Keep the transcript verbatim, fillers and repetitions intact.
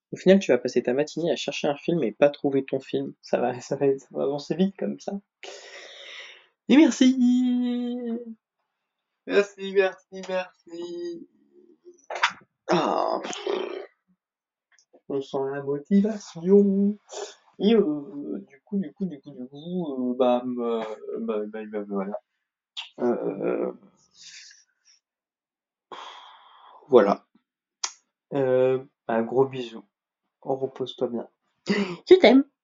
Au final, tu vas passer ta matinée à chercher un film et pas trouver ton film. Ça va, ça va, ça va avancer vite comme ça. Et merci! Merci, merci, merci. Ah, on sent la motivation. Et euh, du coup, du coup, du coup, du coup, euh, bah, bah, bah, bah, bah, voilà. Euh, voilà. Euh, bah, gros bisous. Repose-toi bien. Je t'aime.